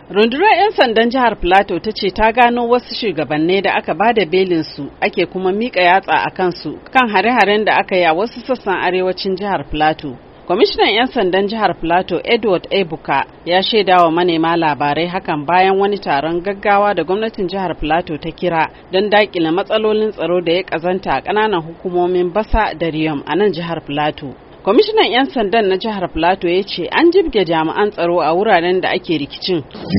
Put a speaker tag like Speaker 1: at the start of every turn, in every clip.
Speaker 1: Rundunar 'yan sandan jihar Plateau ta ce ta gano wasu shugabanni da aka bada belinsu ake kuma miƙa yatsa a kansu kan hare-haren da aka yi a wasu sassan arewacin jihar Plateau. Kwamishinan 'yan sandan jihar Plateau Edward Ebuka ya shaida wa manema labarai hakan bayan wani taron gaggawa da gwamnatin jihar Plateau ta kira don daƙile matsalolin tsaro da ya ƙazanta a ƙananan hukumomin Basa da Riyom a nan jihar Plateau. Kwamishinan 'yan sandan na jihar Plateau ya ce an jibge jami'an tsaro a wuraren da ake rikicin.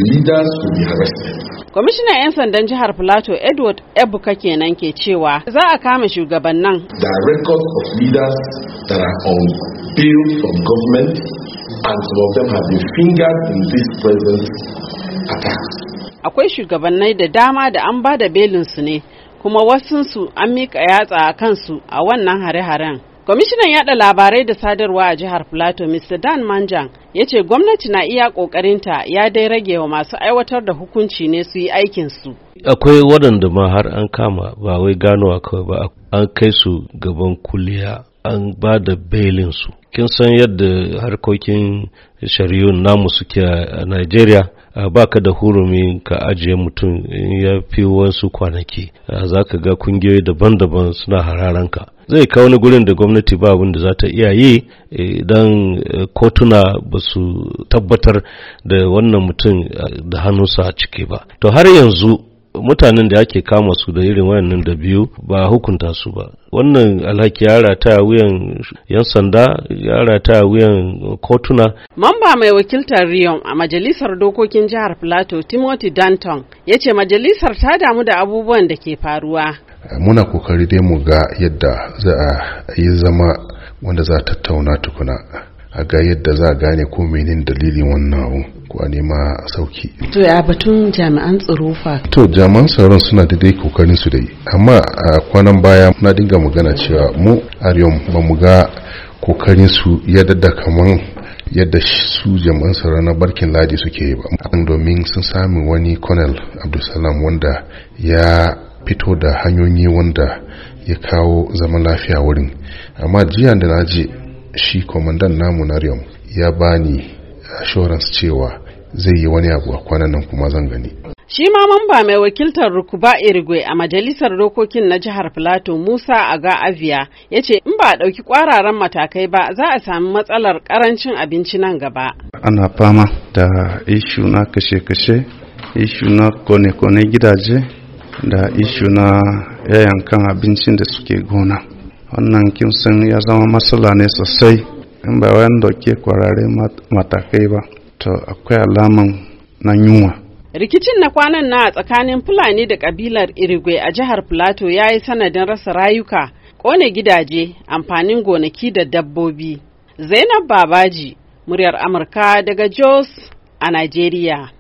Speaker 1: Kwamishinan 'yan sandan jihar Plateau Edward Ebuka kenan ke cewa za a kama shugabannin.
Speaker 2: The records of leaders that are on bail from government and some of them have been fingered in this present attack.
Speaker 1: Akwai shugabannai da dama da an ba da belinsu ne, kuma wasunsu an miƙa yatsa a kansu a wannan hare-haren. Kwamishinan yada labarai da sadarwa a jihar Plateau Mr. Dan Manjang ya ce gwamnati na iya kokarinta ya dai rage wa masu aiwatar da hukunci ne su yi aikinsu.
Speaker 3: Akwai waɗanda ma har an kama ba wai ganowa kawai ba, an kai su gaban kuliya an ba da belinsu. Kin san yadda harkokin shari'un namu suke a Najeriya, ba ka da hurumi ka ajiye mutum ya fi wasu kwanaki, za ka ga kungiyoyi daban-daban suna hararanka. Zai kawo wani gurin da gwamnati ba abin da za ta iya yi idan kotuna ba su tabbatar da wannan mutum da hannunsa a ciki ba. To har yanzu mutanen da ake kama su da irin wayannan da biyu ba hukunta su ba. Wannan alhaki ya rataya wuyan 'yan sanda, ya rataya wuyan kotuna.
Speaker 1: Mamba mai wakiltar Riyom a majalisar dokokin jihar Plateau Timothy Danton ya ce majalisar ta damu da abubuwan da ke faruwa.
Speaker 4: Muna kokari dai mu ga yadda za a yi zama wanda za a tattauna tukuna a ga yadda za a gane ko menene dalilin wannan abu ko a nema sauki.
Speaker 1: To ya batun jami'an tsaro fa?
Speaker 4: To jami'an tsaron suna da dai kokarin su dai, amma a kwanan baya muna dinga magana cewa mu a Riyom ba mu ga kokarin su yadda kaman yadda su jami'an tsaro na barkin ladi suke yi ba, domin sun sami wani Colonel Abdulsalam wanda ya fito da hanyoyi wanda ya kawo zaman lafiya wurin. Amma jiya da na je shi kwamandan namu na Riyom ya bani assurance cewa zai yi wani abu a kwanan nan kuma zan gani.
Speaker 1: Shi ma mamba mai wakiltar Rukuba Irigwe a majalisar dokokin na jihar Plateau Musa Aga Avia ya ce in ba a ɗauki ƙwararan matakai ba za a sami matsalar ƙarancin abinci nan gaba.
Speaker 5: Ana fama da ishu na kashe-kashe, ishu na kone-kone gidaje, da ishu na yayankan abincin da suke gona. Wannan kin san ya zama matsala ne sosai in ba wayan dauke kwararre matakai ba, to akwai alaman na yunwa.
Speaker 1: Rikicin na kwanan na tsakanin Fulani da kabilar Irigwe a jihar Plateau ya yi sanadin rasa rayuka, kone gidaje, amfanin gonaki da dabbobi. Zainab Babaji, muryar Amurka daga Jos a Najeriya.